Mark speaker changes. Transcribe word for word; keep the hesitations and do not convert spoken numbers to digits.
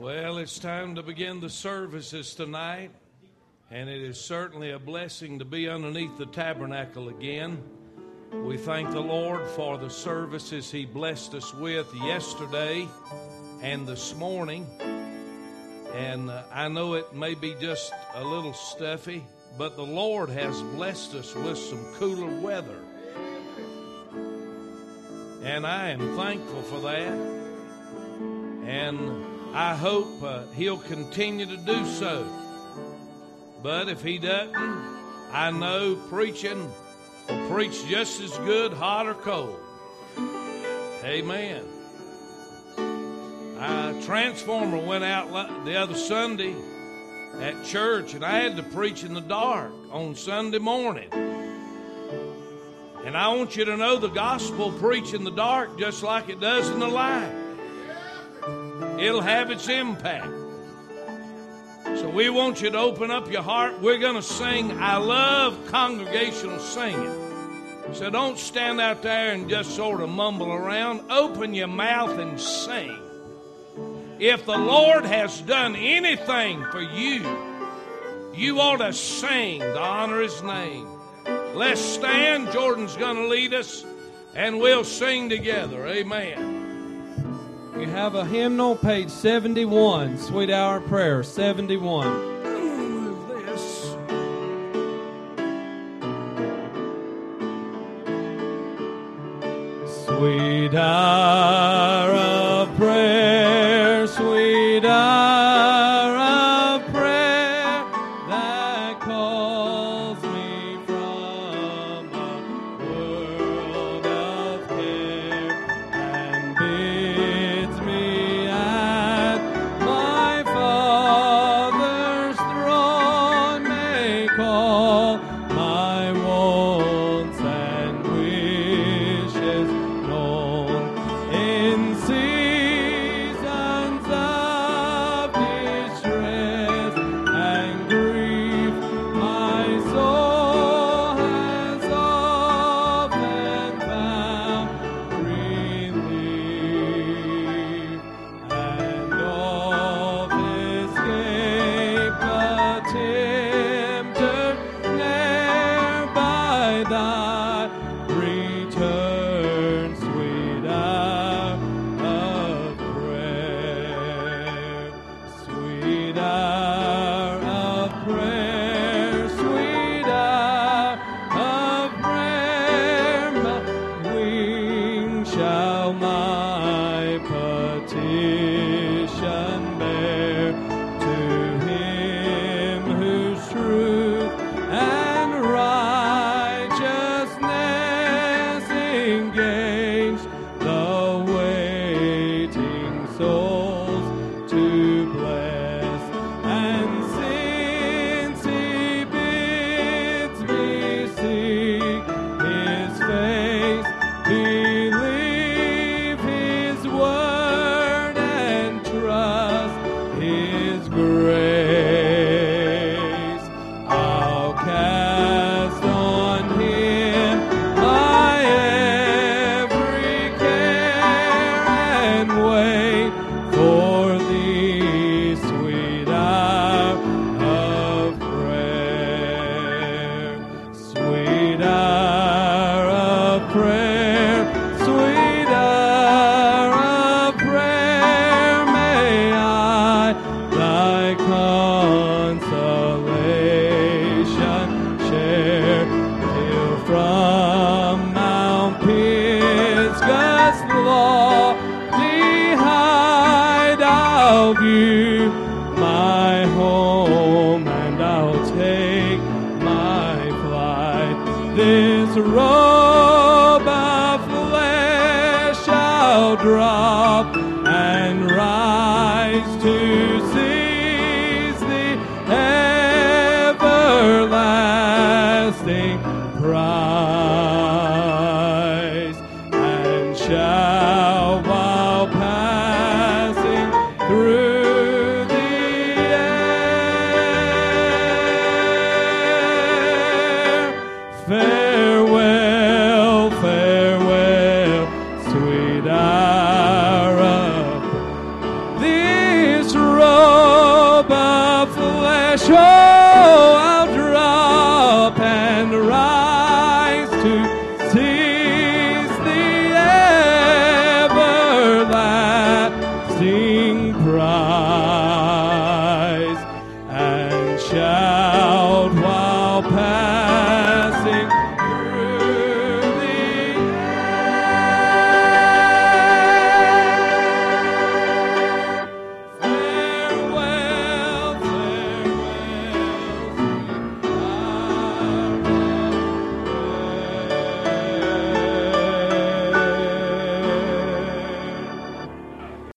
Speaker 1: Well, it's time to begin the services tonight, and it is certainly a blessing to be underneath the tabernacle again. We thank the Lord for the services He blessed us with yesterday and this morning. And uh, I know it may be just a little stuffy, but the Lord has blessed us with some cooler weather. And I am thankful for that. And I hope uh, He'll continue to do so. But if He doesn't, I know preaching will preach just as good, hot or cold. Amen. A transformer went out the other Sunday at church, and I had to preach in the dark on Sunday morning. And I want you to know the gospel preach in the dark just like it does in the light. It'll have its impact. So we want you to open up your heart. We're going to sing. I love congregational singing. So don't stand out there and just sort of mumble around. Open your mouth and sing. If the Lord has done anything for you, you ought to sing to honor His name. Let's stand. Jordan's going to lead us, and we'll sing together. Amen.
Speaker 2: You have a hymnal, page seventy-one, Sweet Hour of Prayer, seventy-one.
Speaker 1: Move this.
Speaker 2: Sweet hour of prayer, sweet hour of prayer, that calls me from a world of care and bids me at my Father's throne may call my wants and wishes known in seasons of distress and grief. My soul has often found relief and oft escape the tempter ne'er by thy return, sweet hour of prayer, sweet hour of prayer, sweet hour of prayer. My wings shall my petition bear to Him whose truth and righteousness engage the waiting souls to bless. And since He bids me seek His face, believe His word and trust His grace, I'll cast on Him my every care and wait for Thee, sweet hour of prayer, sweet hour of prayer, sweet hour of prayer. May I Thy consolation share till from Mount Pisgah's lofty height I'll view my home and I'll take my flight. This robe of flesh I'll drop and rise to seize the everlasting prize, and shall while passing through the air, farewell, farewell, sweet hour of this road. Lord.